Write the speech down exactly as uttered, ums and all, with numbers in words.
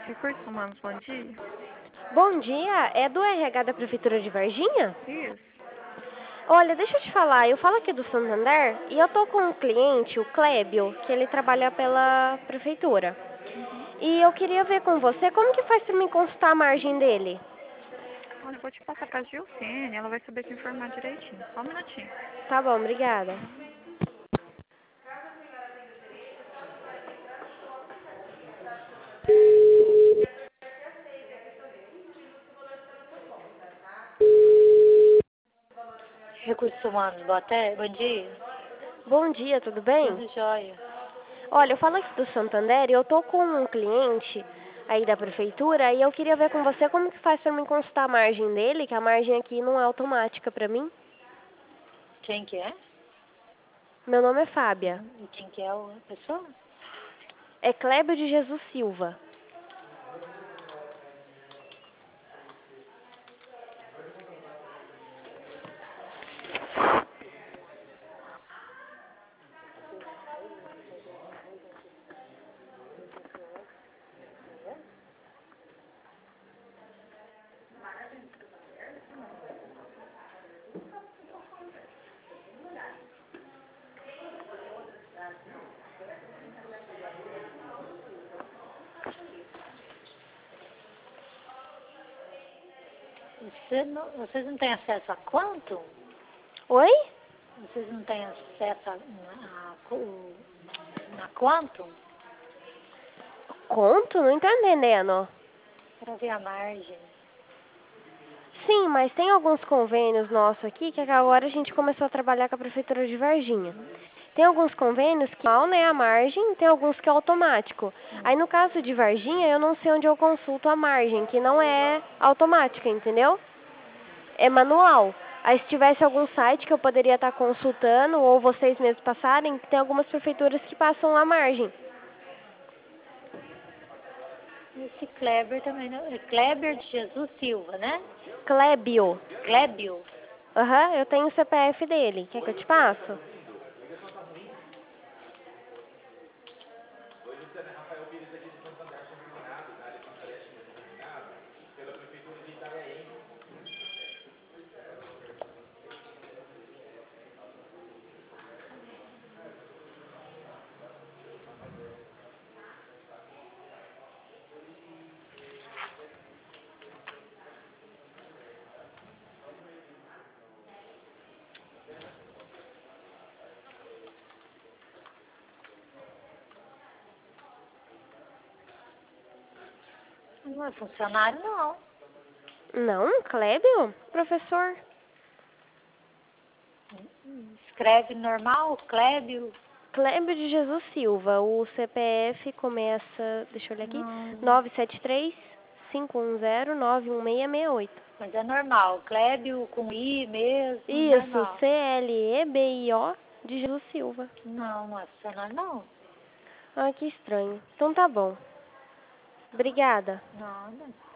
Recursos Humanos, bom dia. Bom dia, é do R H da Prefeitura de Varginha? Isso. Olha, deixa eu te falar, eu falo aqui do Santander e eu tô com um cliente, o Clébio, que ele trabalha pela Prefeitura. Uhum. E eu queria ver com você como que faz pra me consultar a margem dele. Olha, eu vou te passar pra Gilcene, ela vai saber te informar direitinho. Só um minutinho. Tá bom, obrigada. Recursos Humanos, boa tarde, bom dia. Bom dia, tudo bem? Tudo jóia. Olha, eu falo aqui do Santander e eu tô com um cliente aí da Prefeitura e eu queria ver com você como que faz pra me consultar a margem dele, que a margem aqui não é automática pra mim. Quem que é? Meu nome é Fábia. E quem que é a pessoa? É Clébio de Jesus Silva. Você não, vocês não têm acesso a quanto? Oi? Vocês não têm acesso a, a, a, a quanto? Conto? Não tô entendendo. Para ver a margem. Sim, mas tem alguns convênios nossos aqui que agora a gente começou a trabalhar com a Prefeitura de Varginha. Tem alguns convênios que mal, né, a margem, tem alguns que é automático. Aí no caso de Varginha, eu não sei onde eu consulto a margem, que não é automática, entendeu? É manual. Aí se tivesse algum site que eu poderia estar consultando, ou vocês mesmos passarem, tem algumas prefeituras que passam a margem. Esse Kleber também, não, é Kleber de Jesus Silva, né? Clébio. Clébio. Aham, eu tenho o C P F dele. Quer que eu te passo? Não é funcionário, não. Não, Clébio? Professor? Escreve normal, Clébio. Clébio de Jesus Silva. O C P F começa, deixa eu olhar aqui, Não, nove sete três, cinco um zero, nove um seis seis oito. mas é normal. Clébio com I mesmo, Isso, normal. C L E B I O de Jesus Silva. Não, não é funcionário, não. Ah, que estranho. Então tá bom. Obrigada. Nada.